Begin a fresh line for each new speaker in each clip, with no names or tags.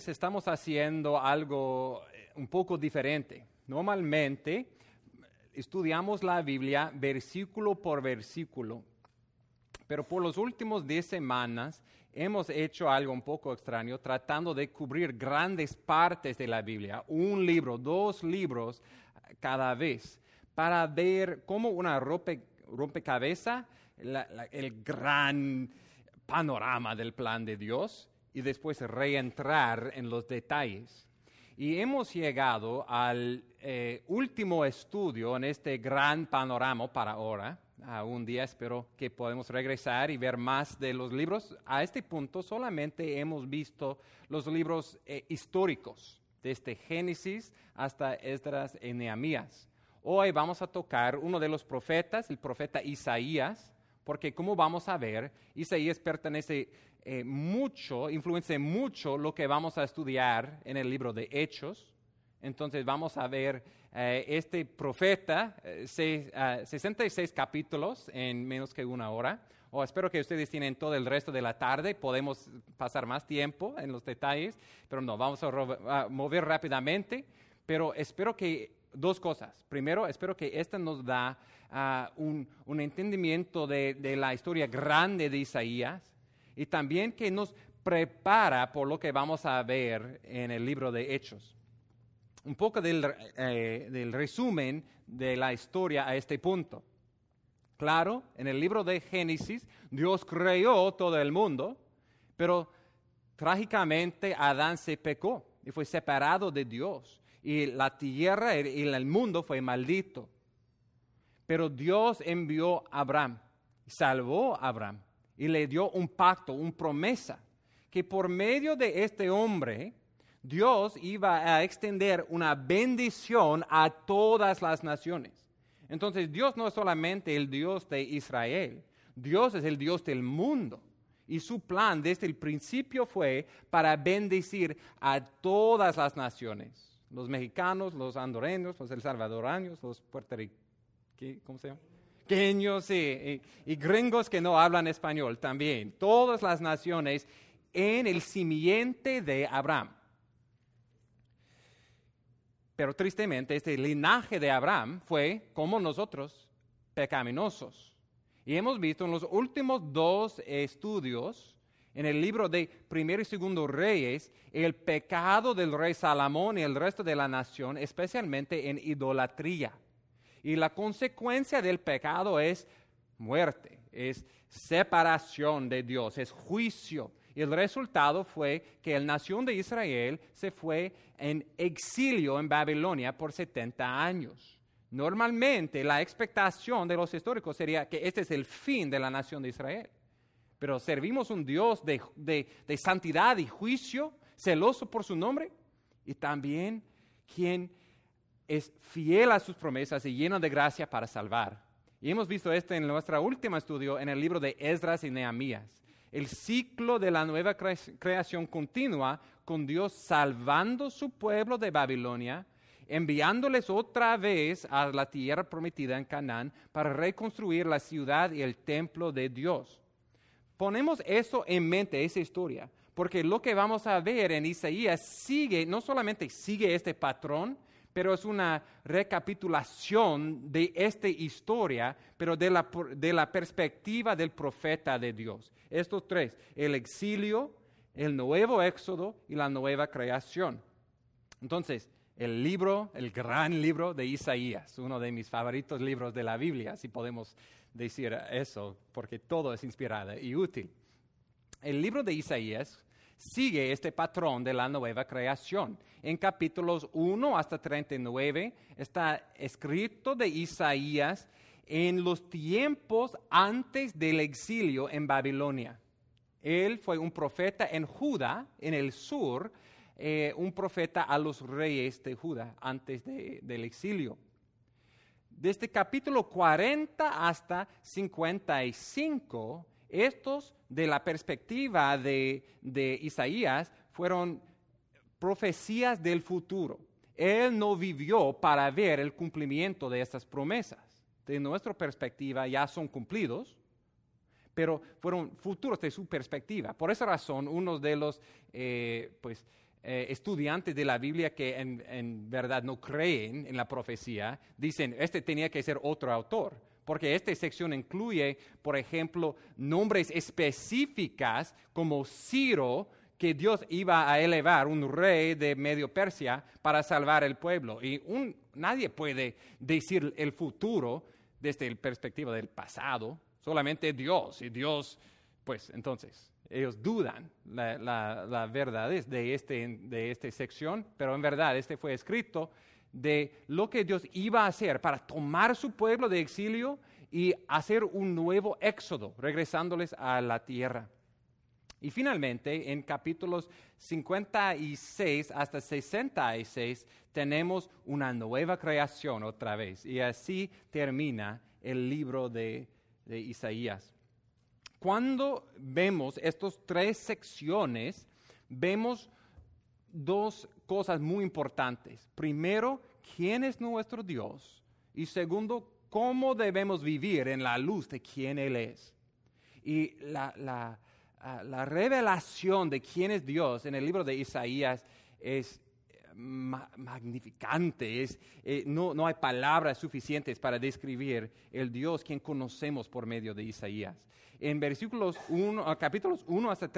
vez estamos haciendo algo un poco diferente. Normalmente estudiamos la Biblia versículo por versículo, pero por los últimos 10 semanas hemos hecho algo un poco extraño, tratando de cubrir grandes partes de la Biblia, un libro, 2 libros cada vez, para ver cómo una rompecabezas, el gran panorama del plan de Dios, y después reentrar en los detalles. Y hemos llegado al último estudio en este gran panorama para ahora. Un día espero que podamos regresar y ver más de los libros. A este punto solamente hemos visto los libros históricos, desde Génesis hasta Esdras y Nehemías. Hoy vamos a tocar uno de los profetas, el profeta Isaías, porque como vamos a ver, Isaías pertenece influencia mucho lo que vamos a estudiar en el libro de Hechos. Entonces vamos a ver este profeta, 66 capítulos en menos que una hora. Espero que ustedes tienen todo el resto de la tarde, podemos pasar más tiempo en los detalles, pero no, vamos a mover rápidamente. Pero espero que 2 cosas. Primero, espero que esto nos da un entendimiento de la historia grande de Isaías y también que nos prepara por lo que vamos a ver en el libro de Hechos. Un poco del resumen de la historia a este punto. Claro, en el libro de Génesis, Dios creó todo el mundo, pero trágicamente Adán se pecó y fue separado de Dios. Y la tierra y el mundo fue maldito. Pero Dios envió a Abraham, salvó a Abraham y le dio un pacto, una promesa, que por medio de este hombre, Dios iba a extender una bendición a todas las naciones. Entonces, Dios no es solamente el Dios de Israel, Dios es el Dios del mundo. Y su plan desde el principio fue para bendecir a todas las naciones. Los mexicanos, los hondureños, los salvadoreños, los puertorriqueños, ¿cómo se llama? Queños y gringos que no hablan español también. Todas las naciones en el simiente de Abraham. Pero tristemente, este linaje de Abraham fue, como nosotros, pecaminosos. Y hemos visto en los últimos 2 estudios, en el libro de Primero y Segundo Reyes, el pecado del rey Salomón y el resto de la nación, especialmente en idolatría. Y la consecuencia del pecado es muerte, es separación de Dios, es juicio. Y el resultado fue que la nación de Israel se fue en exilio en Babilonia por 70 años. Normalmente la expectación de los históricos sería que este es el fin de la nación de Israel. Pero servimos un Dios de santidad y juicio, celoso por su nombre, y también quien es fiel a sus promesas y lleno de gracia para salvar. Y hemos visto esto en nuestro último estudio en el libro de Esdras y Nehemías. El ciclo de la nueva creación continúa con Dios salvando su pueblo de Babilonia, enviándoles otra vez a la tierra prometida en Canaán para reconstruir la ciudad y el templo de Dios. Ponemos eso en mente, esa historia, porque lo que vamos a ver en Isaías no solamente sigue este patrón, pero es una recapitulación de esta historia, pero de la perspectiva del profeta de Dios. Estos 3, el exilio, el nuevo éxodo y la nueva creación. Entonces, el gran libro de Isaías, uno de mis favoritos libros de la Biblia, si podemos decir eso, porque todo es inspirado y útil. El libro de Isaías sigue este patrón de la nueva creación. En capítulos 1 hasta 39 está escrito de Isaías en los tiempos antes del exilio en Babilonia. Él fue un profeta en Judá, en el sur, un profeta a los reyes de Judá antes del exilio. Desde capítulo 40 hasta 55, estos, de la perspectiva de Isaías, fueron profecías del futuro. Él no vivió para ver el cumplimiento de estas promesas. De nuestra perspectiva ya son cumplidos, pero fueron futuros de su perspectiva. Por esa razón, uno de los estudiantes de la Biblia que en verdad no creen en la profecía, dicen, este tenía que ser otro autor, porque esta sección incluye, por ejemplo, nombres específicas como Ciro, que Dios iba a elevar, un rey de Medio Persia, para salvar el pueblo. Y nadie puede decir el futuro desde la perspectiva del pasado, solamente Dios. Y Dios, pues entonces, ellos dudan la verdad de esta sección, pero en verdad este fue escrito de lo que Dios iba a hacer para tomar su pueblo de exilio y hacer un nuevo éxodo, regresándoles a la tierra. Y finalmente, en capítulos 56 hasta 66, tenemos una nueva creación otra vez. Y así termina el libro de Isaías. Cuando vemos estas tres secciones, vemos dos cosas muy importantes. Primero, ¿quién es nuestro Dios? Y segundo, ¿cómo debemos vivir en la luz de quién Él es? Y la revelación de quién es Dios en el libro de Isaías es magnificante. No hay palabras suficientes para describir el Dios quien conocemos por medio de Isaías. En capítulos 1 hasta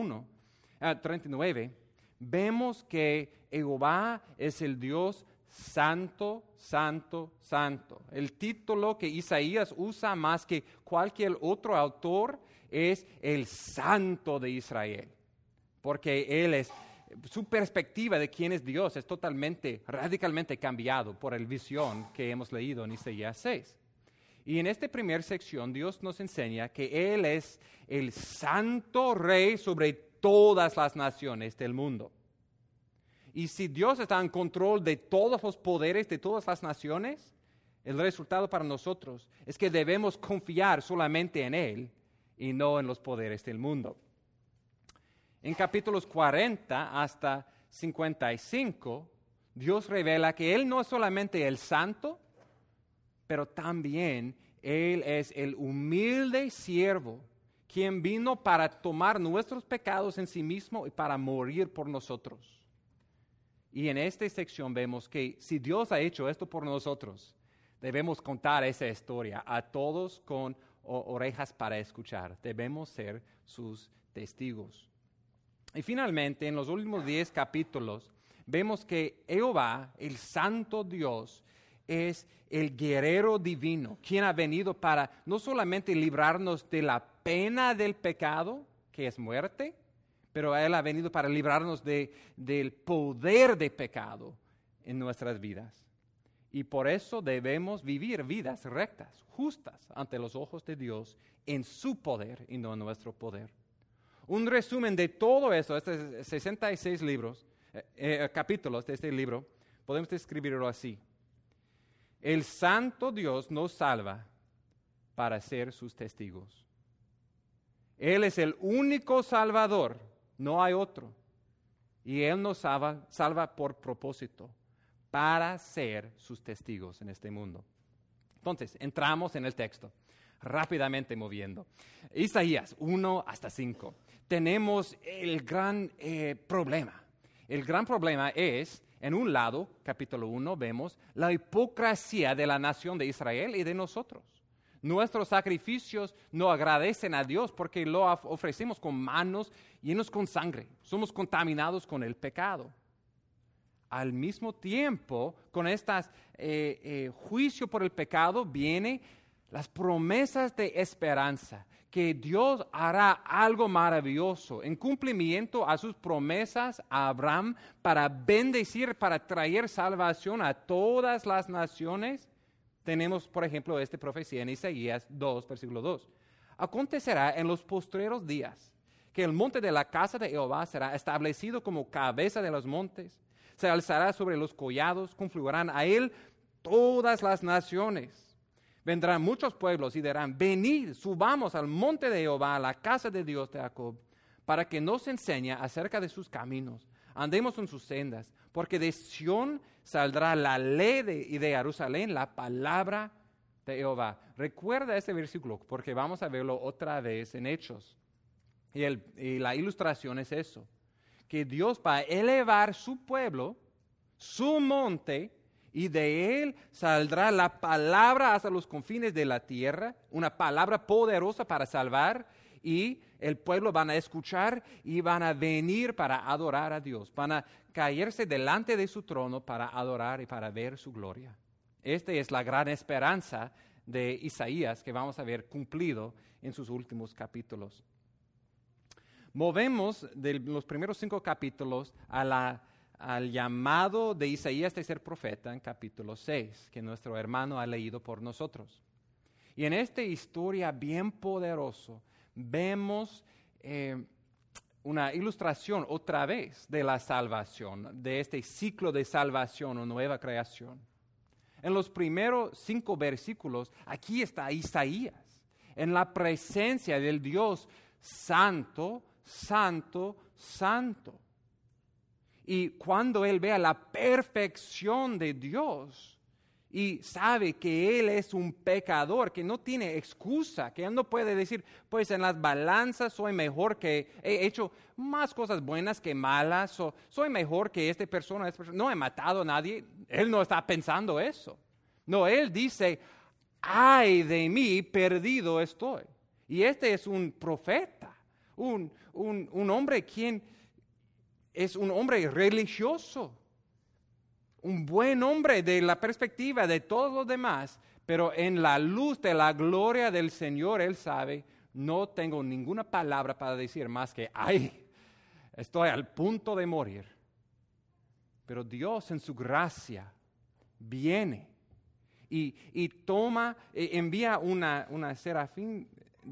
39, vemos que Jehová es el Dios santo, santo, santo. El título que Isaías usa más que cualquier otro autor es el Santo de Israel, porque su perspectiva de quién es Dios es radicalmente cambiado por la visión que hemos leído en Isaías 6. Y en esta primera sección Dios nos enseña que Él es el santo rey sobre todas las naciones del mundo. Y si Dios está en control de todos los poderes de todas las naciones, el resultado para nosotros es que debemos confiar solamente en Él y no en los poderes del mundo. En capítulos 40 hasta 55, Dios revela que Él no es solamente el santo, pero también Él es el humilde siervo, quien vino para tomar nuestros pecados en sí mismo y para morir por nosotros. Y en esta sección vemos que si Dios ha hecho esto por nosotros, debemos contar esa historia a todos con orejas para escuchar. Debemos ser sus testigos. Y finalmente, en los últimos 10 capítulos, vemos que Jehová, el santo Dios, es el guerrero divino, quien ha venido para no solamente librarnos de la pena del pecado, que es muerte, pero Él ha venido para librarnos del poder de pecado en nuestras vidas. Y por eso debemos vivir vidas rectas, justas ante los ojos de Dios, en su poder y no en nuestro poder. Un resumen de todo eso, estos 66 capítulos de este libro, podemos describirlo así. El santo Dios nos salva para ser sus testigos. Él es el único Salvador, no hay otro. Y Él nos salva por propósito, para ser sus testigos en este mundo. Entonces, entramos en el texto, rápidamente moviendo. Isaías 1 hasta 5. Tenemos el gran problema. El gran problema es, en un lado, capítulo 1, vemos la hipocresía de la nación de Israel y de nosotros. Nuestros sacrificios no agradecen a Dios porque lo ofrecemos con manos llenos con sangre. Somos contaminados con el pecado. Al mismo tiempo, con este juicio por el pecado, vienen las promesas de esperanza, que Dios hará algo maravilloso en cumplimiento a sus promesas a Abraham para bendecir, para traer salvación a todas las naciones. Tenemos, por ejemplo, esta profecía en Isaías 2, versículo 2. Acontecerá en los postreros días que el monte de la casa de Jehová será establecido como cabeza de los montes. Se alzará sobre los collados, confluirán a él todas las naciones. Vendrán muchos pueblos y dirán, venid, subamos al monte de Jehová, a la casa de Dios de Jacob, para que nos enseñe acerca de sus caminos. Andemos en sus sendas, porque de Sión saldrá la ley y de Jerusalén la palabra de Jehová. Recuerda ese versículo, porque vamos a verlo otra vez en Hechos. Y la ilustración es eso. que Dios va a elevar su pueblo, su monte, y de él saldrá la palabra hasta los confines de la tierra, una palabra poderosa para salvar, y el pueblo van a escuchar y van a venir para adorar a Dios, van a caerse delante de su trono para adorar y para ver su gloria. Esta es la gran esperanza de Isaías que vamos a ver cumplido en sus últimos capítulos. Movemos de los primeros 5 capítulos al llamado de Isaías de ser profeta en capítulo 6, que nuestro hermano ha leído por nosotros. Y en esta historia bien poderosa vemos una ilustración otra vez de la salvación, de este ciclo de salvación o nueva creación. En los primeros 5 versículos, aquí está Isaías, en la presencia del Dios santo, santo, santo. Y cuando él vea la perfección de Dios y sabe que él es un pecador, que no tiene excusa, que él no puede decir, pues en las balanzas soy mejor, que he hecho más cosas buenas que malas, o soy mejor que esta persona, no he matado a nadie. Él no está pensando eso. No, él dice, ay de mí, perdido estoy. Y este es un profeta, un hombre quien es un hombre religioso, un buen hombre de la perspectiva de todos los demás, pero en la luz de la gloria del Señor, él sabe, no tengo ninguna palabra para decir más que, ay, estoy al punto de morir. Pero Dios en su gracia viene y toma, envía una serafín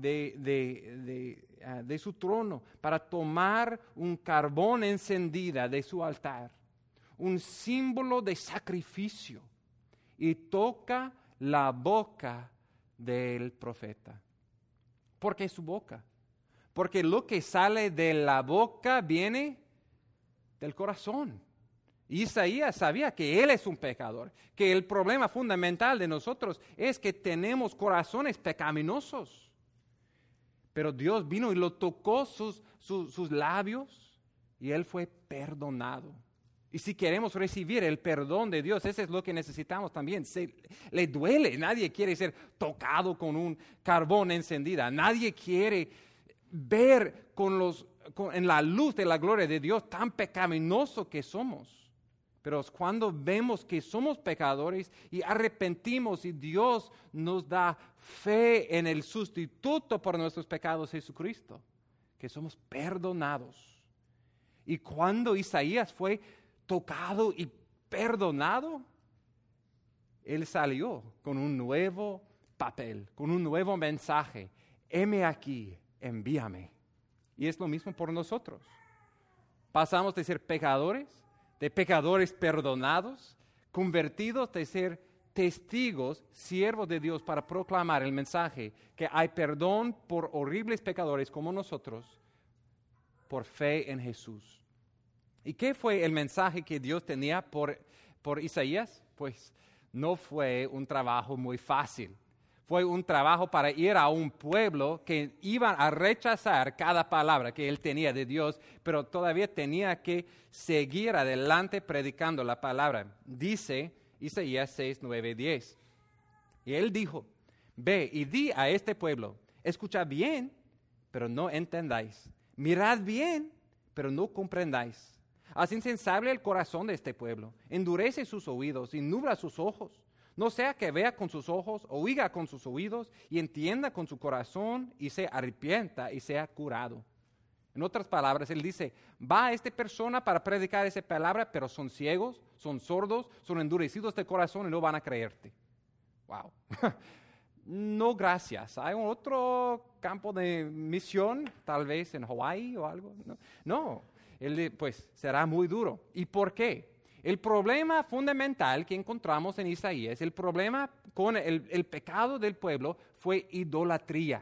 de su trono para tomar un carbón encendida de su altar, un símbolo de sacrificio, y toca la boca del profeta. ¿Por qué su boca? Porque lo que sale de la boca viene del corazón. Isaías sabía que él es un pecador, que el problema fundamental de nosotros es que tenemos corazones pecaminosos. Pero Dios vino y lo tocó sus labios y él fue perdonado. Y si queremos recibir el perdón de Dios, eso es lo que necesitamos también. Le duele, nadie quiere ser tocado con un carbón encendida, nadie quiere ver en la luz de la gloria de Dios tan pecaminoso que somos. Pero cuando vemos que somos pecadores y arrepentimos y Dios nos da fe en el sustituto por nuestros pecados, Jesucristo, que somos perdonados. Y cuando Isaías fue tocado y perdonado, él salió con un nuevo papel, con un nuevo mensaje. Heme aquí, envíame. Y es lo mismo por nosotros. Pasamos de ser pecadores, de pecadores perdonados, convertidos de ser testigos, siervos de Dios para proclamar el mensaje que hay perdón por horribles pecadores como nosotros, por fe en Jesús. ¿Y qué fue el mensaje que Dios tenía por Isaías? Pues no fue un trabajo muy fácil. Fue un trabajo para ir a un pueblo que iban a rechazar cada palabra que él tenía de Dios, pero todavía tenía que seguir adelante predicando la palabra. Dice Isaías 6, 9, 10. Y él dijo, ve y di a este pueblo, escuchad bien, pero no entendáis. Mirad bien, pero no comprendáis. Haz insensible el corazón de este pueblo, endurece sus oídos y nubla sus ojos. No sea que vea con sus ojos, oiga con sus oídos y entienda con su corazón y se arrepienta y sea curado. En otras palabras, él dice, va a esta persona para predicar esa palabra, pero son ciegos, son sordos, son endurecidos de corazón y no van a creerte. Wow. No, gracias. ¿Hay otro campo de misión, tal vez en Hawái o algo? No. Él pues será muy duro. ¿Y por qué? El problema fundamental que encontramos en Isaías, el problema con el pecado del pueblo fue idolatría.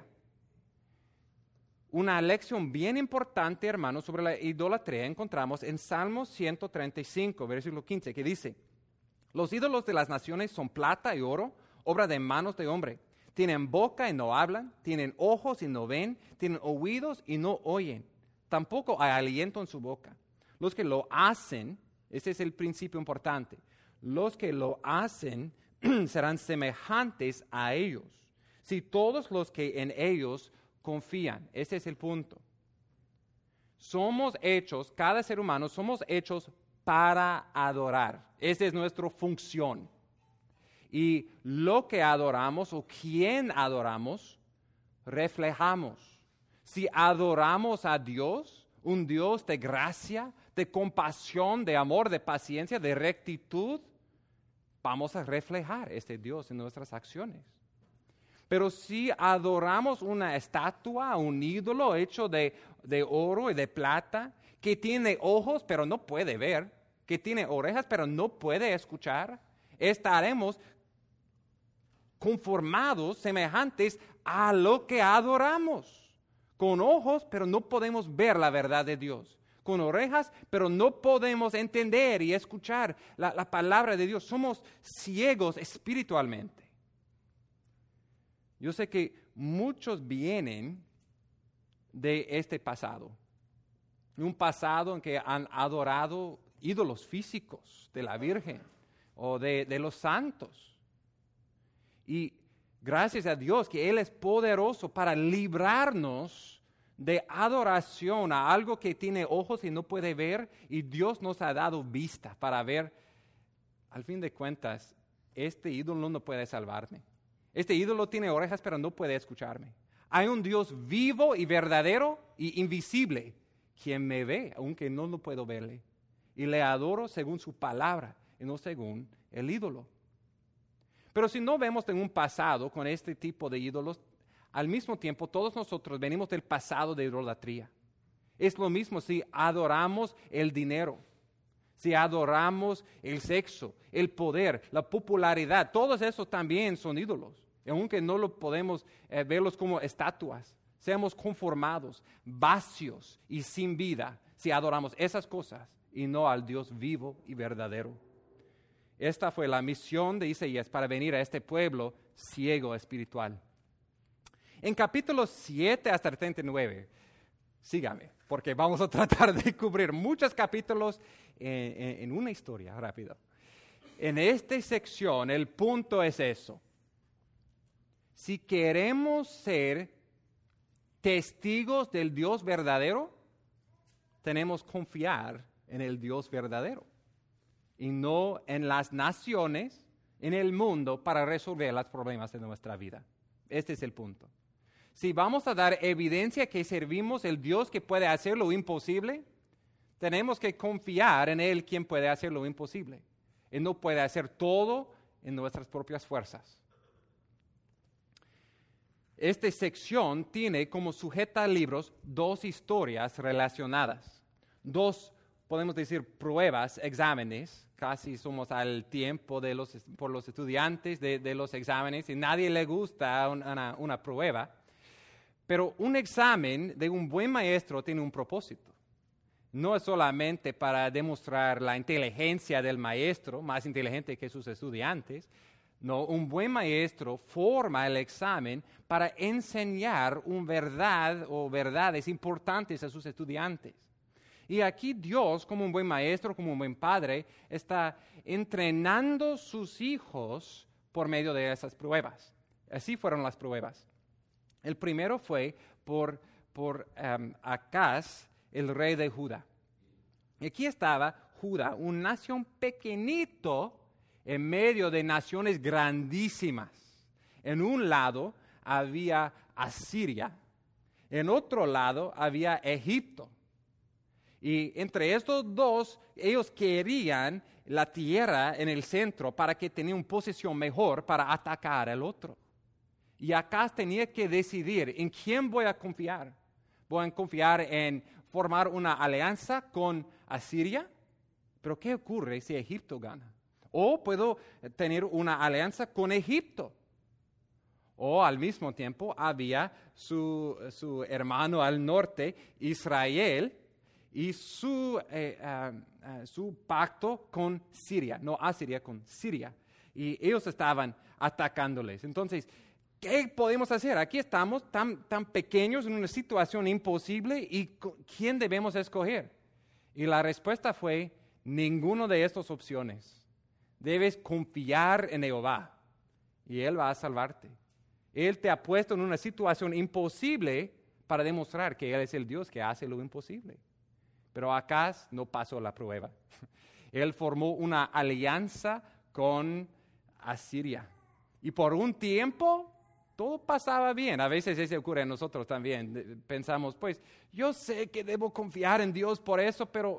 Una lección bien importante, hermanos, sobre la idolatría encontramos en Salmos 135, versículo 15, que dice, los ídolos de las naciones son plata y oro, obra de manos de hombre. Tienen boca y no hablan, tienen ojos y no ven, tienen oídos y no oyen. Tampoco hay aliento en su boca. Los que lo hacen, ese es el principio importante, los que lo hacen serán semejantes a ellos. Si todos los que en ellos confían, ese es el punto. Somos hechos, cada ser humano, somos hechos para adorar. Esa es nuestra función. Y lo que adoramos o quién adoramos, reflejamos. Si adoramos a Dios, un Dios de gracia, de compasión, de amor, de paciencia, de rectitud, vamos a reflejar este Dios en nuestras acciones. Pero si adoramos una estatua, un ídolo hecho de oro y de plata, que tiene ojos pero no puede ver, que tiene orejas pero no puede escuchar, estaremos conformados, semejantes a lo que adoramos. Con ojos pero no podemos ver la verdad de Dios. Con orejas pero no podemos entender y escuchar la palabra de Dios. Somos ciegos espiritualmente. Yo sé que muchos vienen de este pasado, un pasado en que han adorado ídolos físicos de la Virgen o de los santos. Y gracias a Dios que Él es poderoso para librarnos de adoración a algo que tiene ojos y no puede ver, y Dios nos ha dado vista para ver. Al fin de cuentas, este ídolo no puede salvarme. Este ídolo tiene orejas, pero no puede escucharme. Hay un Dios vivo y verdadero y invisible, quien me ve, aunque no lo puedo verle. Y le adoro según su palabra y no según el ídolo. Pero si no vemos en un pasado con este tipo de ídolos, al mismo tiempo todos nosotros venimos del pasado de idolatría. Es lo mismo si adoramos el dinero, si adoramos el sexo, el poder, la popularidad, todos esos también son ídolos. Aunque no lo podemos verlos como estatuas, seamos conformados, vacíos y sin vida si adoramos esas cosas y no al Dios vivo y verdadero. Esta fue la misión de Isaías para venir a este pueblo ciego espiritual. En capítulos 7 hasta 39, sígame, porque vamos a tratar de cubrir muchos capítulos en una historia rápido. En esta sección el punto es eso. Si queremos ser testigos del Dios verdadero, tenemos que confiar en el Dios verdadero y no en las naciones, en el mundo, para resolver los problemas de nuestra vida. Este es el punto. Si vamos a dar evidencia que servimos el Dios que puede hacer lo imposible, tenemos que confiar en Él quien puede hacer lo imposible. Él no puede hacer todo en nuestras propias fuerzas. Esta sección tiene como sujetalibros dos historias relacionadas, dos, podemos decir, pruebas, exámenes. Casi somos al tiempo por los estudiantes de los exámenes y nadie le gusta una prueba. Pero un examen de un buen maestro tiene un propósito. No es solamente para demostrar la inteligencia del maestro, más inteligente que sus estudiantes. No, un buen maestro forma el examen para enseñar una verdad o verdades importantes a sus estudiantes. Y aquí Dios, como un buen maestro, como un buen padre, está entrenando sus hijos por medio de esas pruebas. Así fueron las pruebas. El primero fue por Acaz, el rey de Judá. Y aquí estaba Judá, una nación pequeñito en medio de naciones grandísimas. En un lado había Asiria, en otro lado había Egipto. Y entre estos dos, ellos querían la tierra en el centro para que tenían una posición mejor para atacar al otro. Y Acaz tenía que decidir en quién voy a confiar. ¿Voy a confiar en formar una alianza con Asiria? ¿Pero qué ocurre si Egipto gana? O puedo tener una alianza con Egipto. O al mismo tiempo había su hermano al norte, Israel, y su pacto con Siria, no Asiria, con Siria. Y ellos estaban atacándoles. Entonces, ¿qué podemos hacer? Aquí estamos tan pequeños en una situación imposible y ¿quién debemos escoger? Y la respuesta fue, ninguna de estas opciones. Debes confiar en Jehová y Él va a salvarte. Él te ha puesto en una situación imposible para demostrar que Él es el Dios que hace lo imposible. Pero Acaz no pasó la prueba. Él formó una alianza con Asiria. Y por un tiempo todo pasaba bien. A veces eso ocurre a nosotros también. Pensamos, pues, yo sé que debo confiar en Dios por eso, pero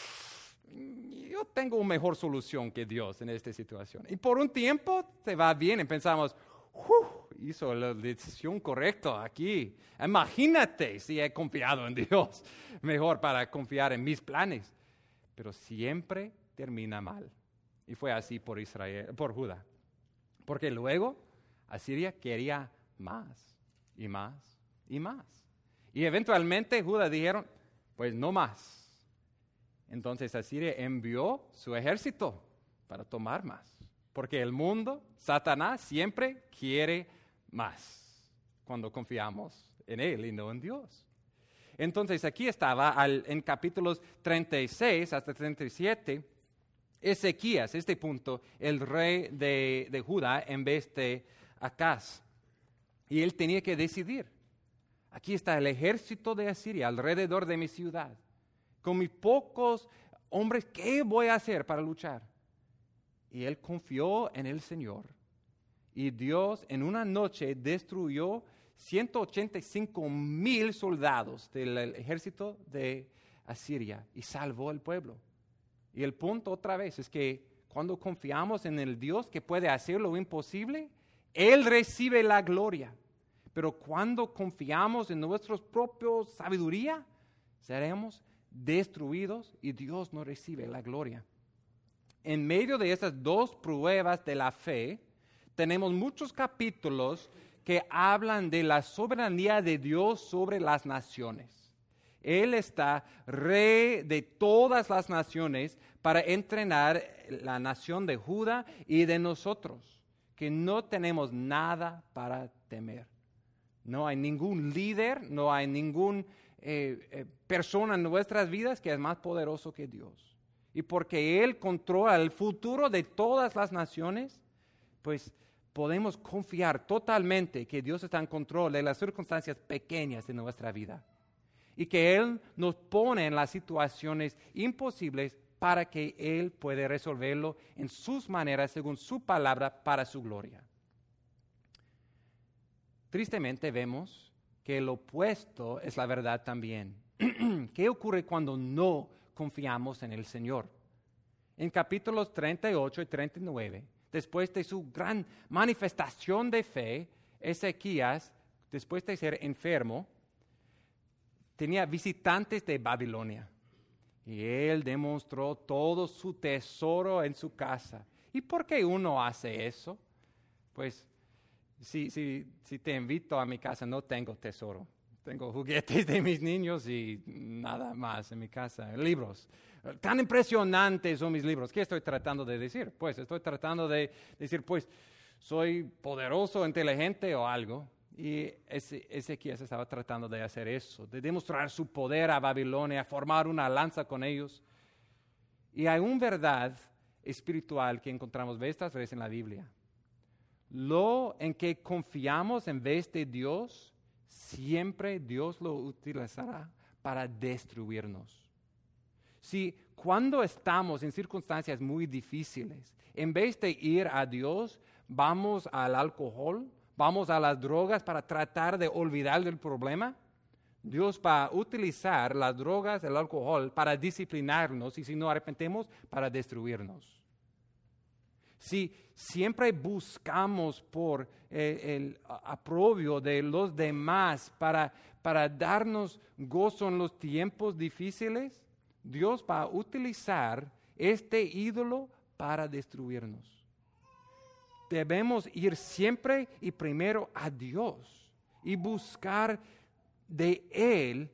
yo tengo una mejor solución que Dios en esta situación. Y por un tiempo te va bien y pensamos, hizo la decisión correcta aquí. Imagínate si he confiado en Dios. Mejor para confiar en mis planes. Pero siempre termina mal. Y fue así por Israel, por Judá. Porque luego Asiria quería más y más y más. Y eventualmente Judá dijeron, pues no más. Entonces Asiria envió su ejército para tomar más. Porque el mundo, Satanás, siempre quiere más cuando confiamos en Él y no en Dios. Entonces aquí estaba en capítulos 36 hasta 37, Ezequías, este punto, el rey de Judá en vez de Acaz. Y él tenía que decidir. Aquí está el ejército de Asiria alrededor de mi ciudad. Con mis pocos hombres, ¿qué voy a hacer para luchar? Y él confió en el Señor. Y Dios en una noche destruyó 185,000 soldados del ejército de Asiria y salvó al pueblo. Y el punto otra vez es que cuando confiamos en el Dios que puede hacer lo imposible, Él recibe la gloria. Pero cuando confiamos en nuestra propia sabiduría, seremos destruidos y Dios no recibe la gloria. En medio de estas dos pruebas de la fe, tenemos muchos capítulos que hablan de la soberanía de Dios sobre las naciones. Él está rey de todas las naciones para entrenar la nación de Judá y de nosotros, que no tenemos nada para temer. No hay ningún líder, no hay ninguna persona en nuestras vidas que es más poderoso que Dios. Y porque Él controla el futuro de todas las naciones, pues podemos confiar totalmente que Dios está en control de las circunstancias pequeñas de nuestra vida. Y que Él nos pone en las situaciones imposibles para que Él pueda resolverlo en sus maneras, según su palabra, para su gloria. Tristemente vemos que el opuesto es la verdad también. ¿Qué ocurre cuando no confiamos en el Señor? En capítulos 38 y 39, después de su gran manifestación de fe, Ezequías, después de ser enfermo, tenía visitantes de Babilonia. Y él demostró todo su tesoro en su casa. ¿Y por qué uno hace eso? Pues si te invito a mi casa, no tengo tesoro. Tengo juguetes de mis niños y nada más en mi casa. Libros. Tan impresionantes son mis libros. ¿Qué estoy tratando de decir? Pues estoy tratando de decir, pues, soy poderoso, inteligente o algo. Y Ezequías estaba tratando de hacer eso, de demostrar su poder a Babilonia, formar una alianza con ellos. Y hay una verdad espiritual que encontramos veces en la Biblia. Lo en que confiamos en vez de Dios, siempre Dios lo utilizará para destruirnos. Si cuando estamos en circunstancias muy difíciles, en vez de ir a Dios, vamos al alcohol, vamos a las drogas para tratar de olvidar del problema, Dios va a utilizar las drogas, el alcohol para disciplinarnos y si no arrepentimos, para destruirnos. Si siempre buscamos por el aprobio de los demás para darnos gozo en los tiempos difíciles, Dios va a utilizar este ídolo para destruirnos. Debemos ir siempre y primero a Dios y buscar de Él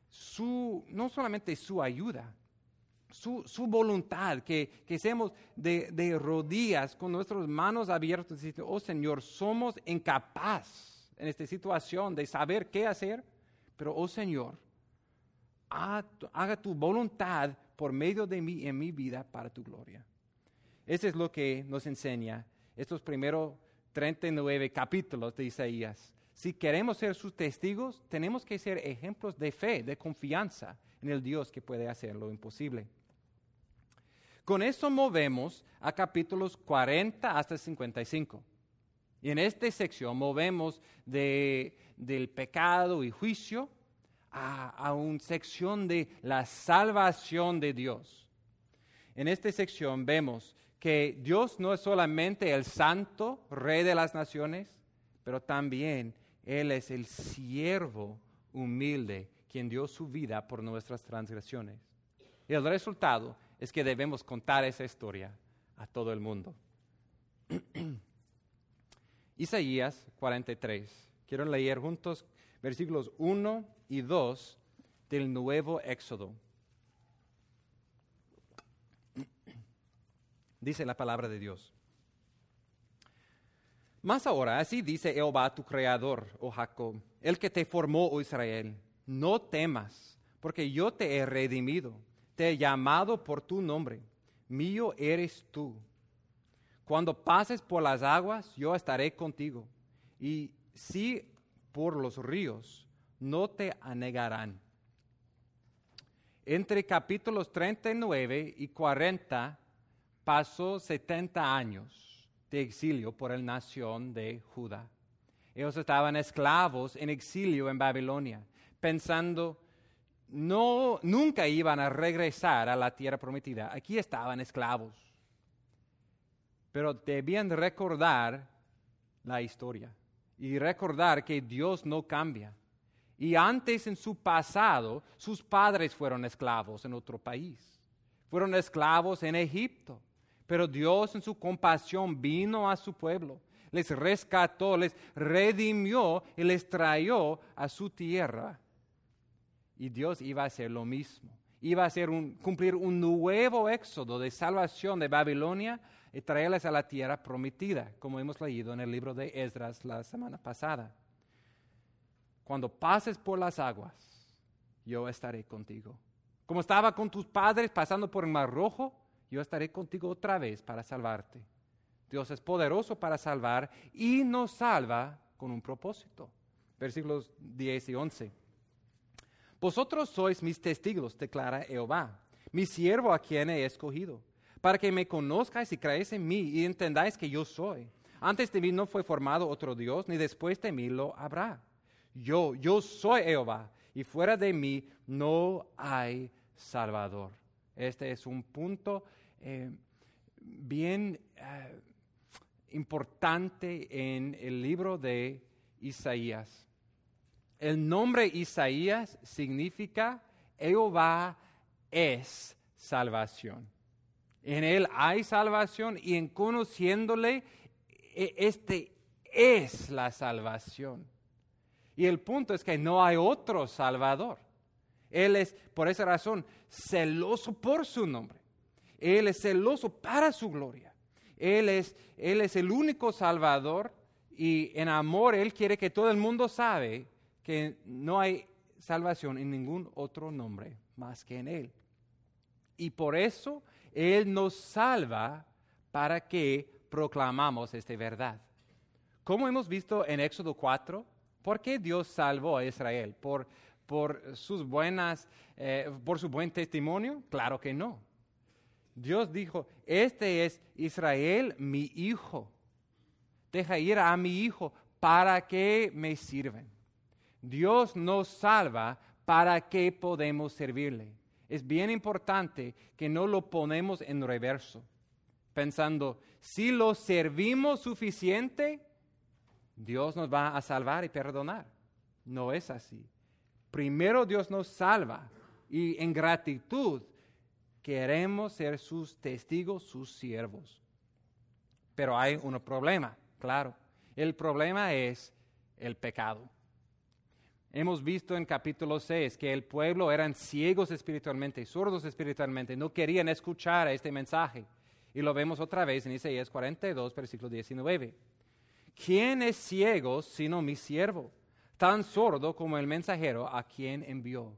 no solamente su ayuda, su voluntad, que seamos de rodillas con nuestras manos abiertas diciendo, oh Señor, somos incapaces en esta situación de saber qué hacer, pero oh Señor, haga tu voluntad por medio de mí en mi vida para tu gloria. Eso es lo que nos enseña estos primeros 39 capítulos de Isaías. Si queremos ser sus testigos, tenemos que ser ejemplos de fe, de confianza en el Dios que puede hacer lo imposible. Con eso movemos a capítulos 40 hasta 55. Y en esta sección movemos del pecado y juicio a una sección de la salvación de Dios. En esta sección vemos que Dios no es solamente el santo rey de las naciones, pero también Él es el siervo humilde quien dio su vida por nuestras transgresiones. Y el resultado es que debemos contar esa historia a todo el mundo. Isaías 43. Quiero leer juntos versículos 1 y 2 del nuevo Éxodo. Dice la palabra de Dios. Mas ahora, así dice Jehová tu Creador, oh Jacob, el que te formó, oh Israel, no temas, porque yo te he redimido, te he llamado por tu nombre, mío eres tú. Cuando pases por las aguas, yo estaré contigo, y si por los ríos, no te anegarán. Entre capítulos 39 y 40 pasó 70 años de exilio por la nación de Judá. Ellos estaban esclavos en exilio en Babilonia, pensando nunca iban a regresar a la tierra prometida. Aquí estaban esclavos. Pero debían recordar la historia y recordar que Dios no cambia. Y antes en su pasado, sus padres fueron esclavos en otro país. Fueron esclavos en Egipto. Pero Dios en su compasión vino a su pueblo, les rescató, les redimió y les trajo a su tierra. Y Dios iba a hacer lo mismo. Iba a cumplir un nuevo éxodo de salvación de Babilonia y traerles a la tierra prometida, como hemos leído en el libro de Esdras la semana pasada. Cuando pases por las aguas, yo estaré contigo. Como estaba con tus padres pasando por el Mar Rojo, yo estaré contigo otra vez para salvarte. Dios es poderoso para salvar y nos salva con un propósito. Versículos 10 y 11. Vosotros sois mis testigos, declara Jehová, mi siervo a quien he escogido, para que me conozcáis y creáis en mí y entendáis que yo soy. Antes de mí no fue formado otro Dios, ni después de mí lo habrá. Yo soy Jehová, y fuera de mí no hay Salvador. Este es un punto bien importante en el libro de Isaías. El nombre Isaías significa Jehová es salvación. En Él hay salvación y en conociéndole, este es la salvación. Y el punto es que no hay otro Salvador. Él es, por esa razón, celoso por su nombre. Él es celoso para su gloria. Él es el único Salvador y en amor Él quiere que todo el mundo sabe que no hay salvación en ningún otro nombre más que en Él. Y por eso Él nos salva para que proclamamos esta verdad. Como hemos visto en Éxodo 4, ¿por qué Dios salvó a Israel? ¿Por su buen testimonio? Claro que no. Dios dijo, este es Israel, mi hijo. Deja ir a mi hijo para que me sirvan. Dios nos salva para que podamos servirle. Es bien importante que no lo ponemos en reverso, pensando, si lo servimos suficiente, Dios nos va a salvar y perdonar. No es así. Primero Dios nos salva y en gratitud queremos ser sus testigos, sus siervos. Pero hay un problema, claro. El problema es el pecado. Hemos visto en capítulo 6 que el pueblo eran ciegos espiritualmente, sordos espiritualmente, no querían escuchar este mensaje. Y lo vemos otra vez en Isaías 42, versículo 19. ¿Quién es ciego sino mi siervo? Tan sordo como el mensajero a quien envió.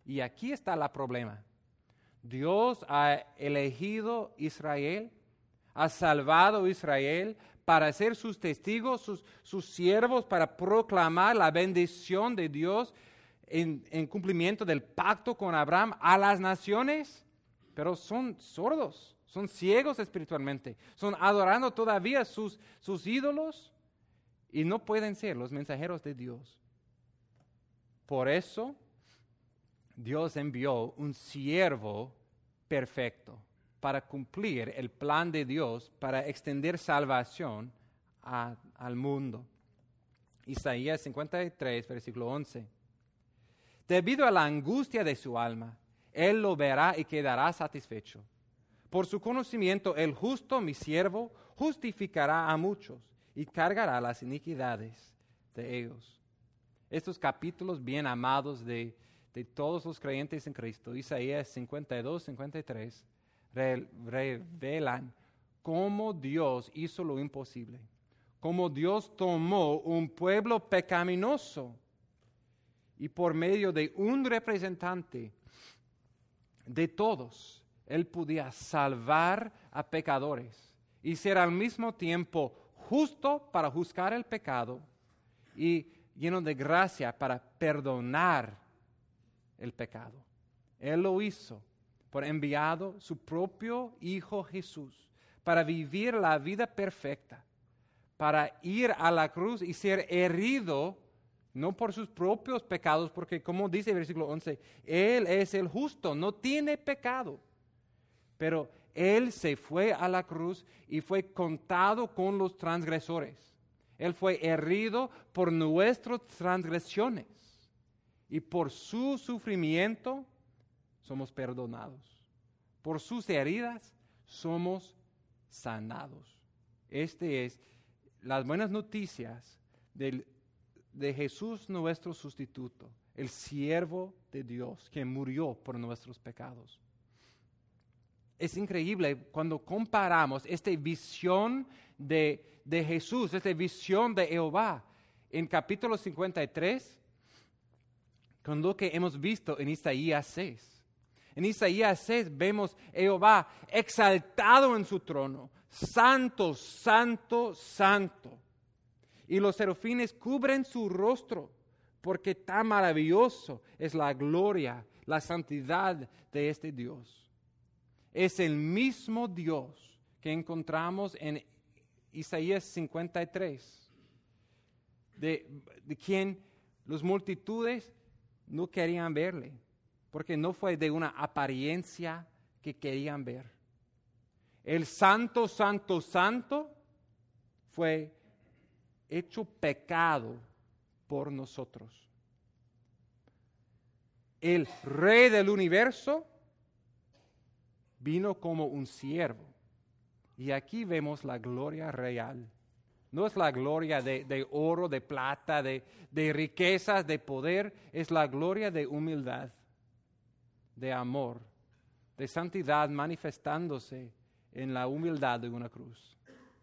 Y aquí está el problema. Dios ha elegido Israel, ha salvado a Israel para ser sus testigos, sus siervos, para proclamar la bendición de Dios en cumplimiento del pacto con Abraham a las naciones, pero son sordos, son ciegos espiritualmente, son adorando todavía sus ídolos y no pueden ser los mensajeros de Dios. Por eso, Dios envió un siervo perfecto para cumplir el plan de Dios para extender salvación al mundo. Isaías 53, versículo 11. Debido a la angustia de su alma, él lo verá y quedará satisfecho. Por su conocimiento, el justo, mi siervo, justificará a muchos y cargará las iniquidades de ellos. Estos capítulos bien amados de todos los creyentes en Cristo, Isaías 52, 53, revelan cómo Dios hizo lo imposible, cómo Dios tomó un pueblo pecaminoso y por medio de un representante de todos, Él podía salvar a pecadores y ser al mismo tiempo justo para juzgar el pecado y lleno de gracia para perdonar el pecado. Él lo hizo por enviado su propio Hijo Jesús para vivir la vida perfecta, para ir a la cruz y ser herido no por sus propios pecados, porque como dice el versículo 11, Él es el justo, no tiene pecado, pero Él se fue a la cruz y fue contado con los transgresores. Él fue herido por nuestras transgresiones y por su sufrimiento somos perdonados. Por sus heridas somos sanados. Este es las buenas noticias de Jesús nuestro sustituto, el siervo de Dios que murió por nuestros pecados. Es increíble cuando comparamos esta visión de Jesús, esta visión de Jehová en capítulo 53 con lo que hemos visto en Isaías 6. En Isaías 6 vemos a Jehová exaltado en su trono, santo, santo, santo. Y los serafines cubren su rostro, porque tan maravilloso es la gloria, la santidad de este Dios. Es el mismo Dios que encontramos en Isaías 53, de quien las multitudes no querían verle, porque no fue de una apariencia que querían ver. El santo, santo, santo fue hecho pecado por nosotros. El Rey del universo vino como un siervo. Y aquí vemos la gloria real. No es la gloria de oro, de plata, de riquezas, de poder. Es la gloria de humildad, de amor, de santidad manifestándose en la humildad de una cruz.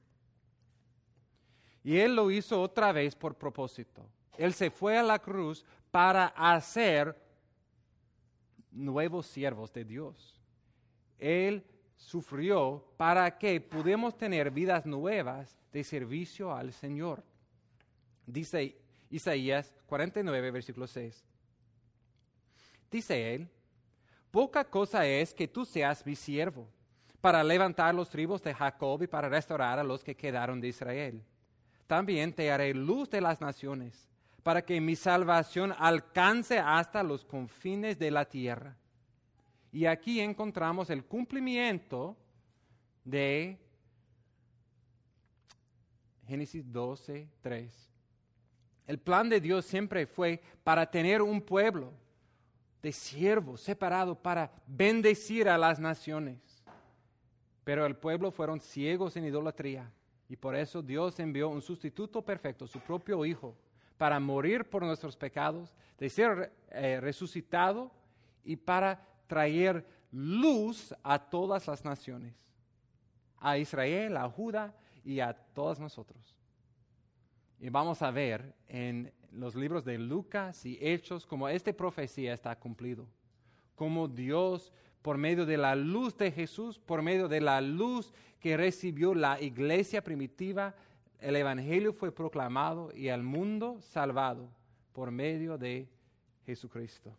Y Él lo hizo otra vez por propósito. Él se fue a la cruz para hacer nuevos siervos de Dios. Él sufrió para que pudiéramos tener vidas nuevas de servicio al Señor. Dice Isaías 49, versículo 6. Dice Él, poca cosa es que tú seas mi siervo, para levantar los tribus de Jacob y para restaurar a los que quedaron de Israel. También te haré luz de las naciones, para que mi salvación alcance hasta los confines de la tierra. Y aquí encontramos el cumplimiento de Génesis 12, 3. El plan de Dios siempre fue para tener un pueblo de siervos separado para bendecir a las naciones. Pero el pueblo fueron ciegos en idolatría. Y por eso Dios envió un sustituto perfecto, su propio Hijo, para morir por nuestros pecados, de ser resucitado y para traer luz a todas las naciones, a Israel, a Judá y a todos nosotros. Y vamos a ver en los libros de Lucas y Hechos cómo esta profecía está cumplido. cómo Dios, por medio de la luz de Jesús, por medio de la luz que recibió la iglesia primitiva, el evangelio fue proclamado y al mundo salvado por medio de Jesucristo.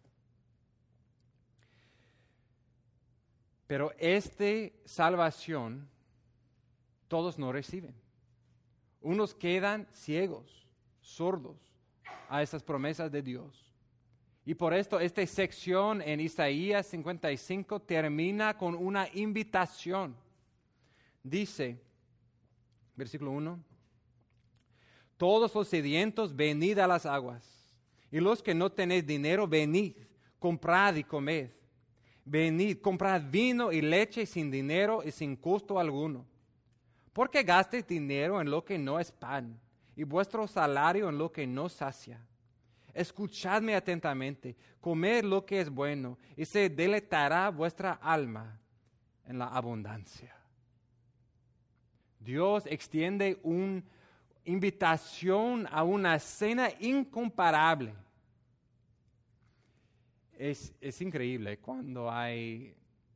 Pero esta salvación todos no reciben. Unos quedan ciegos, sordos a esas promesas de Dios. Y por esto esta sección en Isaías 55 termina con una invitación. Dice, versículo 1, todos los sedientos, venid a las aguas, y los que no tenéis dinero, venid, comprad y comed. Venid, comprad vino y leche sin dinero y sin costo alguno. Porque gastéis dinero en lo que no es pan, y vuestro salario en lo que no sacia. Escuchadme atentamente, comed lo que es bueno, y se deleitará vuestra alma en la abundancia. Dios extiende una invitación a una cena incomparable. Es increíble cuando hay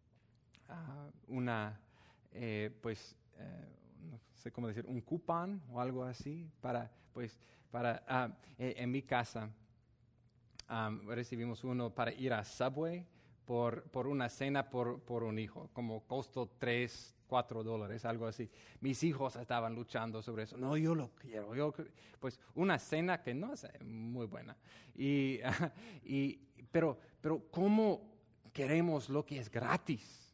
no sé cómo decir, un cupón o algo así en mi casa recibimos uno para ir a Subway por una cena por un hijo, como costó $3-4, algo así. Mis hijos estaban luchando sobre eso. No, yo lo quiero. Pues una cena que no es muy buena. Pero ¿cómo queremos lo que es gratis?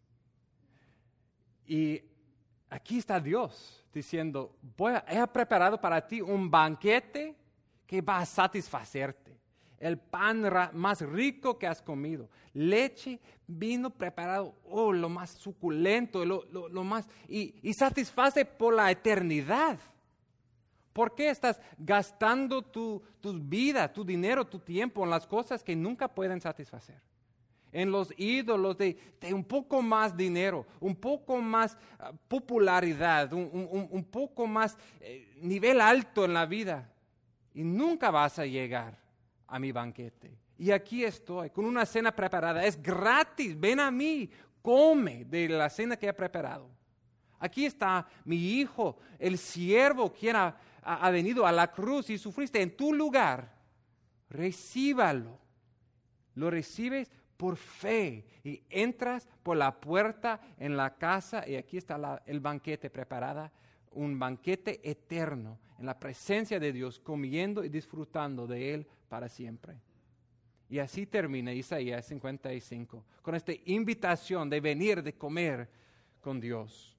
Y aquí está Dios diciendo, he preparado para ti un banquete que va a satisfacerte. El pan más rico que has comido, leche, vino preparado, lo más suculento, lo más, y satisface por la eternidad. ¿Por qué estás gastando tu vida, tu dinero, tu tiempo en las cosas que nunca pueden satisfacer? En los ídolos de un poco más dinero, un poco más popularidad, un poco más nivel alto en la vida. Y nunca vas a llegar a mi banquete. Y aquí estoy, con una cena preparada. Es gratis, ven a mí, come de la cena que he preparado. Aquí está mi hijo, el siervo, quien ha venido a la cruz y sufriste en tu lugar. Recíbalo. Lo recibes por fe y entras por la puerta en la casa y aquí está el banquete preparado, un banquete eterno en la presencia de Dios, comiendo y disfrutando de Él para siempre. Y así termina Isaías 55, con esta invitación de venir, de comer con Dios.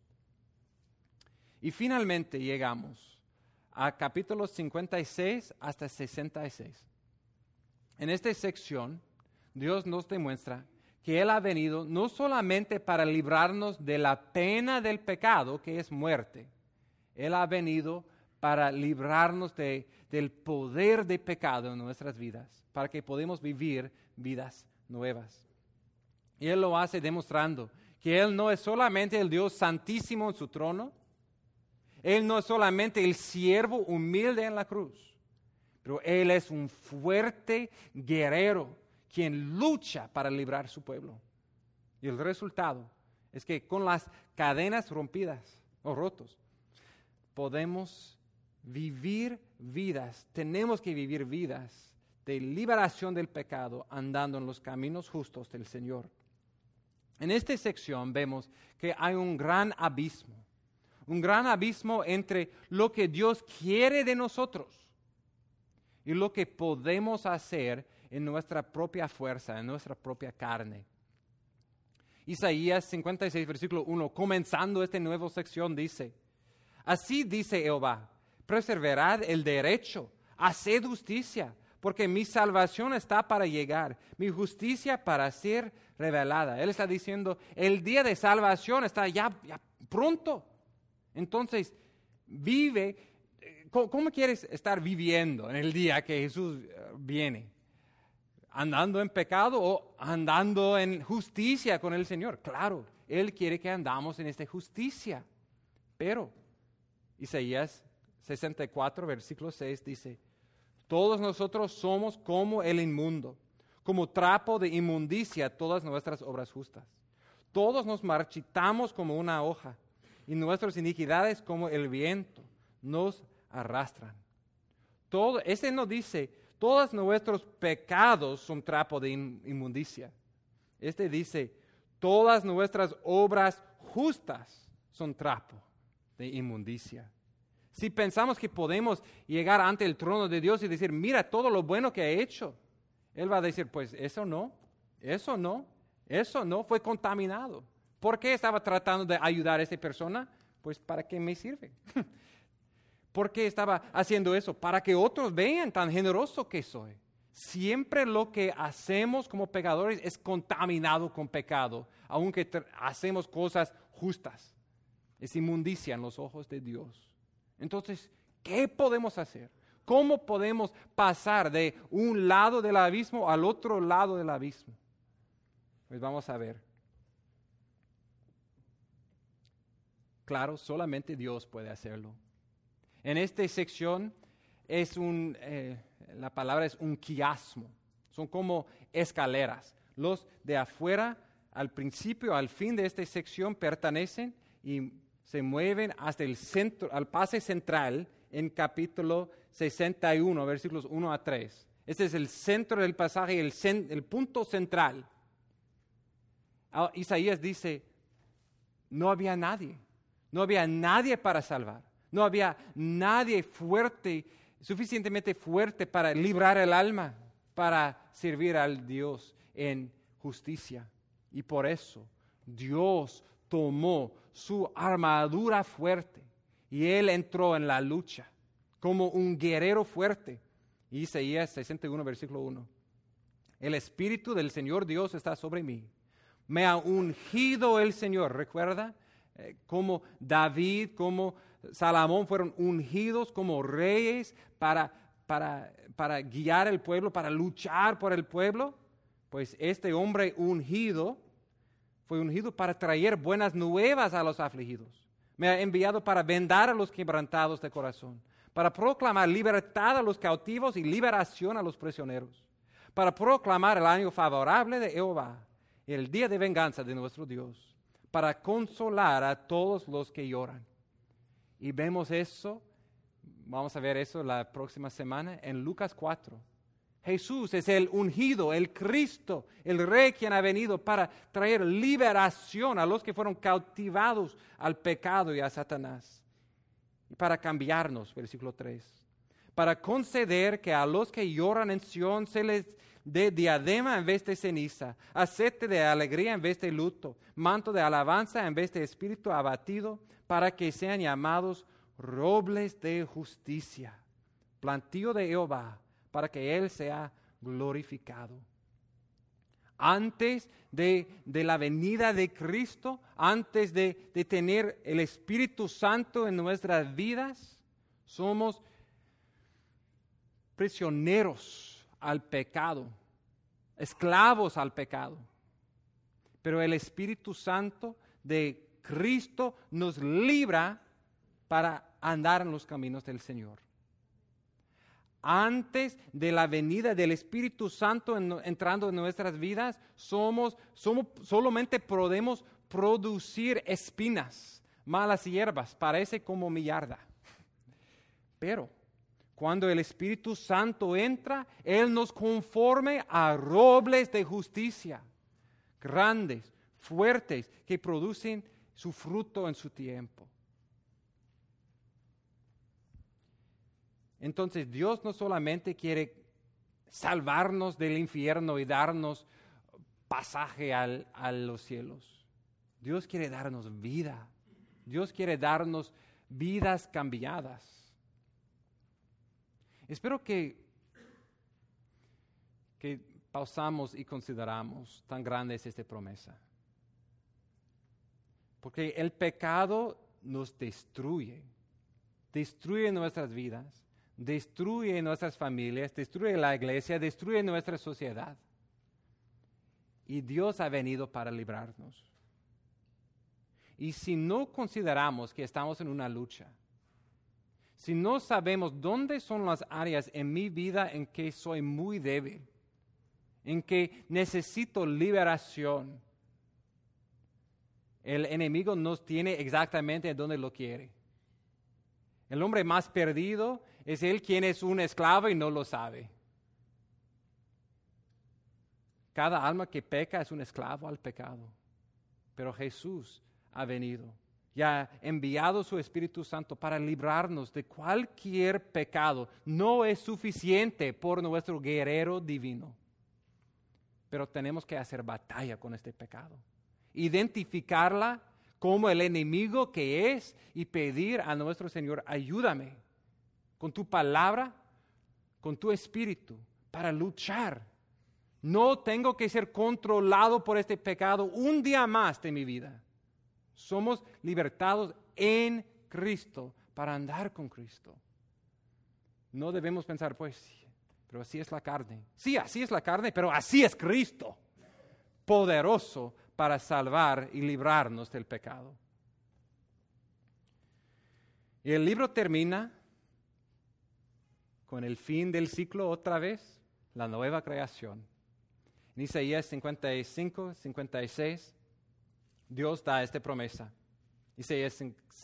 Y finalmente llegamos a capítulos 56 hasta 66. En esta sección, Dios nos demuestra que Él ha venido no solamente para librarnos de la pena del pecado, que es muerte. Él ha venido para librarnos del poder de pecado en nuestras vidas, para que podamos vivir vidas nuevas. Y Él lo hace demostrando que Él no es solamente el Dios santísimo en su trono, Él no es solamente el siervo humilde en la cruz, pero Él es un fuerte guerrero quien lucha para librar su pueblo. Y el resultado es que con las cadenas rompidas o rotos, podemos vivir vidas, tenemos que vivir vidas de liberación del pecado andando en los caminos justos del Señor. En esta sección vemos que hay un gran abismo entre lo que Dios quiere de nosotros y lo que podemos hacer en nuestra propia fuerza, en nuestra propia carne. Isaías 56, versículo 1, comenzando esta nueva sección, dice, así dice Jehová, preservad el derecho, haced justicia, porque mi salvación está para llegar, mi justicia para ser revelada. Él está diciendo, el día de salvación está ya pronto. Entonces, vive, ¿cómo quieres estar viviendo en el día que Jesús viene? ¿Andando en pecado o andando en justicia con el Señor? Claro, Él quiere que andamos en esta justicia. Pero Isaías 64, versículo 6 dice, todos nosotros somos como el inmundo, Como trapo de inmundicia todas nuestras obras justas. Todos nos marchitamos como una hoja, y nuestras iniquidades como el viento nos arrastran. Ese no dice, todos nuestros pecados son trapo de inmundicia. Este dice, todas nuestras obras justas son trapo de inmundicia. Si pensamos que podemos llegar ante el trono de Dios y decir, mira todo lo bueno que he hecho, Él va a decir, pues eso no, fue contaminado. ¿Por qué estaba tratando de ayudar a esa persona? Pues ¿para qué me sirve? ¿Por qué estaba haciendo eso? Para que otros vean tan generoso que soy. Siempre lo que hacemos como pecadores es contaminado con pecado, aunque hacemos cosas justas. Es inmundicia en los ojos de Dios. Entonces, ¿qué podemos hacer? ¿Cómo podemos pasar de un lado del abismo al otro lado del abismo? Pues vamos a ver. Claro, solamente Dios puede hacerlo. En esta sección la palabra es un quiasmo. Son como escaleras. Los de afuera, al principio, al fin de esta sección, pertenecen y se mueven hasta el centro, al pase central en capítulo 61, versículos 1 a 3. Este es el centro del pasaje, el punto central. Isaías dice, no había nadie para salvar. No había nadie fuerte, suficientemente fuerte para librar el alma, para servir al Dios en justicia. Y por eso Dios tomó su armadura fuerte y Él entró en la lucha como un guerrero fuerte. Isaías 61, versículo 1. El Espíritu del Señor Dios está sobre mí. Me ha ungido el Señor. ¿Recuerda? Como David, como Salomón fueron ungidos como reyes para guiar el pueblo, para luchar por el pueblo. Pues este hombre ungido fue ungido para traer buenas nuevas a los afligidos. Me ha enviado para vendar a los quebrantados de corazón, para proclamar libertad a los cautivos y liberación a los prisioneros, para proclamar el año favorable de Jehová, el día de venganza de nuestro Dios, para consolar a todos los que lloran. Y vemos eso, vamos a ver eso la próxima semana en Lucas 4. Jesús es el ungido, el Cristo, el Rey quien ha venido para traer liberación a los que fueron cautivados al pecado y a Satanás. Y para cambiarnos, versículo 3, para conceder que a los que lloran en Sión se les dé diadema en vez de ceniza, aceite de alegría en vez de luto, manto de alabanza en vez de espíritu abatido, para que sean llamados robles de justicia, plantío de Jehová, para que Él sea glorificado. Antes de la venida de Cristo, antes de tener el Espíritu Santo en nuestras vidas, somos prisioneros al pecado, esclavos al pecado. Pero el Espíritu Santo de Cristo nos libra para andar en los caminos del Señor. Antes de la venida del Espíritu Santo entrando en nuestras vidas, solamente podemos producir espinas, malas hierbas, parece como millarda. Pero cuando el Espíritu Santo entra, Él nos conforme a robles de justicia, grandes, fuertes, que producen su fruto en su tiempo. Entonces Dios no solamente quiere salvarnos del infierno y darnos pasaje a los cielos. Dios quiere darnos vida. Dios quiere darnos vidas cambiadas. Espero que pausamos y consideramos tan grande es esta promesa. Porque el pecado nos destruye nuestras vidas, destruye nuestras familias, destruye la iglesia, destruye nuestra sociedad. Y Dios ha venido para librarnos. Y si no consideramos que estamos en una lucha, si no sabemos dónde son las áreas en mi vida en que soy muy débil, en que necesito liberación, el enemigo nos tiene exactamente donde lo quiere. El hombre más perdido es él quien es un esclavo y no lo sabe. Cada alma que peca es un esclavo al pecado. Pero Jesús ha venido y ha enviado su Espíritu Santo para librarnos de cualquier pecado. No es suficiente por nuestro guerrero divino. Pero tenemos que hacer batalla con este pecado. Identificarla como el enemigo que es y pedir a nuestro Señor, ayúdame con tu palabra, con tu espíritu, para luchar. No tengo que ser controlado por este pecado un día más de mi vida. Somos libertados en Cristo para andar con Cristo. No debemos pensar, pues, pero así es la carne. Sí, así es la carne, pero así es Cristo, poderoso para salvar y librarnos del pecado. Y el libro termina con el fin del ciclo otra vez, la nueva creación. En Isaías 55, 56, Dios da esta promesa. Isaías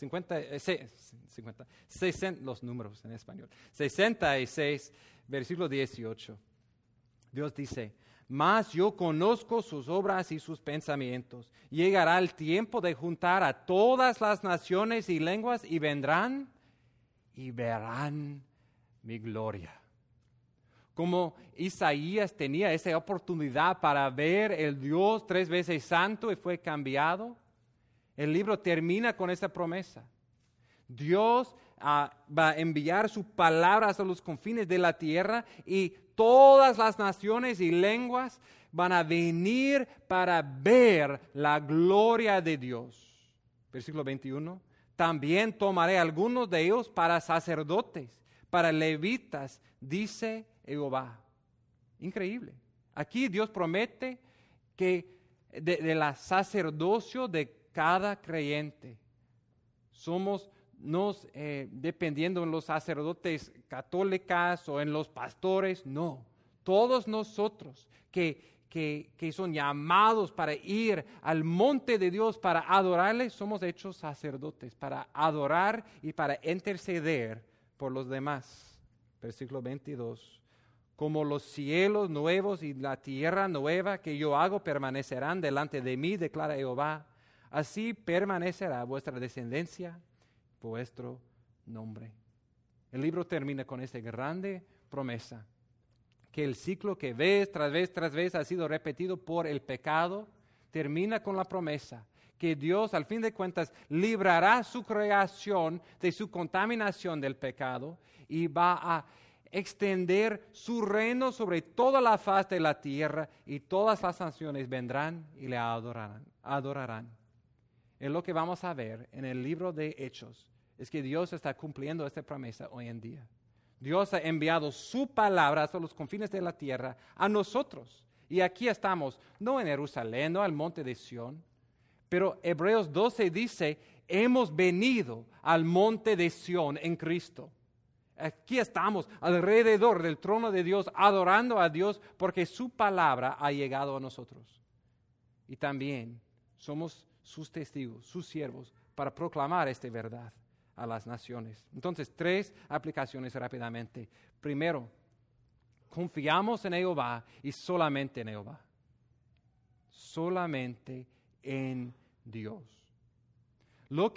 60, los números en español. 66, versículo 18. Dios dice, mas yo conozco sus obras y sus pensamientos. Llegará el tiempo de juntar a todas las naciones y lenguas y vendrán y verán mi gloria. Como Isaías tenía esa oportunidad para ver el Dios 3 veces santo y fue cambiado, el libro termina con esa promesa. Dios va a enviar su palabra hasta los confines de la tierra y todas las naciones y lenguas van a venir para ver la gloria de Dios. Versículo 21. También tomaré algunos de ellos para sacerdotes, para levitas, dice Jehová. Increíble. Aquí Dios promete que de la sacerdocio de cada creyente dependiendo en los sacerdotes católicos o en los pastores, no. Todos nosotros que son llamados para ir al monte de Dios para adorarle, somos hechos sacerdotes para adorar y para interceder por los demás. Versículo 22. Como los cielos nuevos y la tierra nueva que yo hago permanecerán delante de mí, declara Jehová, así permanecerá vuestra descendencia, vuestro nombre. El libro termina con esta grande promesa, que el ciclo que vez tras vez ha sido repetido por el pecado, termina con la promesa que Dios al fin de cuentas librará su creación de su contaminación del pecado y va a extender su reino sobre toda la faz de la tierra y todas las naciones vendrán y le adorarán. Es lo que vamos a ver en el libro de Hechos, es que Dios está cumpliendo esta promesa hoy en día. Dios ha enviado su palabra hasta los confines de la tierra a nosotros. Y aquí estamos, no en Jerusalén, no al monte de Sión, pero Hebreos 12 dice, hemos venido al monte de Sión en Cristo. Aquí estamos alrededor del trono de Dios, adorando a Dios porque su palabra ha llegado a nosotros. Y también somos sus testigos, sus siervos, para proclamar esta verdad a las naciones. Entonces, 3 aplicaciones rápidamente. Primero, confiamos en Jehová y solamente en Jehová. Solamente en Dios. Lo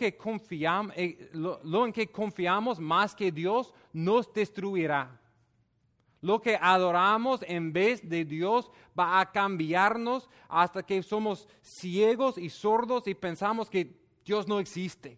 en que confiamos más que Dios nos destruirá. Lo que adoramos en vez de Dios va a cambiarnos hasta que somos ciegos y sordos y pensamos que Dios no existe.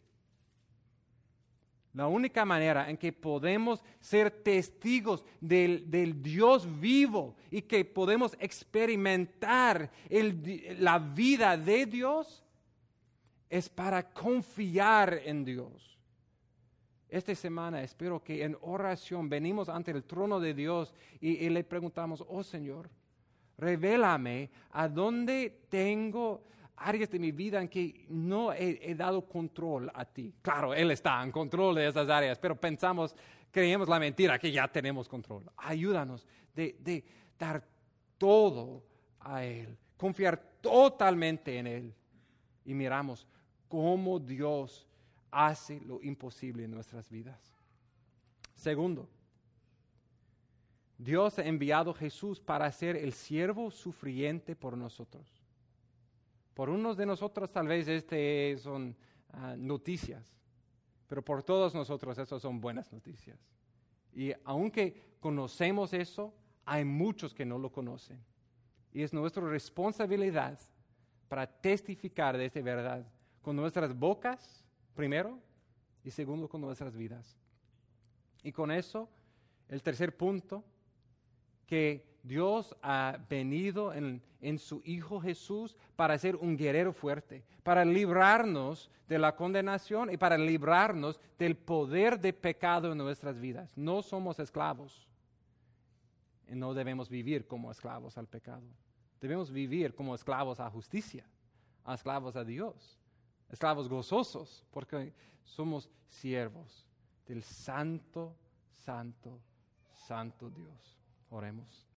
La única manera en que podemos ser testigos del Dios vivo y que podemos experimentar la vida de Dios es para confiar en Dios. Esta semana espero que en oración venimos ante el trono de Dios y le preguntamos, oh Señor, revélame a dónde tengo áreas de mi vida en que no he dado control a ti. Claro, Él está en control de esas áreas, pero creemos la mentira que ya tenemos control. Ayúdanos de dar todo a Él, confiar totalmente en Él. Y miramos cómo Dios hace lo imposible en nuestras vidas. Segundo, Dios ha enviado a Jesús para ser el siervo sufriente por nosotros. Por unos de nosotros tal vez son noticias, pero por todos nosotros esas son buenas noticias. Y aunque conocemos eso, hay muchos que no lo conocen. Y es nuestra responsabilidad para testificar de esta verdad con nuestras bocas, primero, y segundo, con nuestras vidas. Y con eso, el tercer punto, que Dios ha venido en su Hijo Jesús para ser un guerrero fuerte, para librarnos de la condenación y para librarnos del poder de pecado en nuestras vidas. No somos esclavos y no debemos vivir como esclavos al pecado. Debemos vivir como esclavos a justicia, a esclavos a Dios, esclavos gozosos, porque somos siervos del santo, santo, santo Dios. Oremos.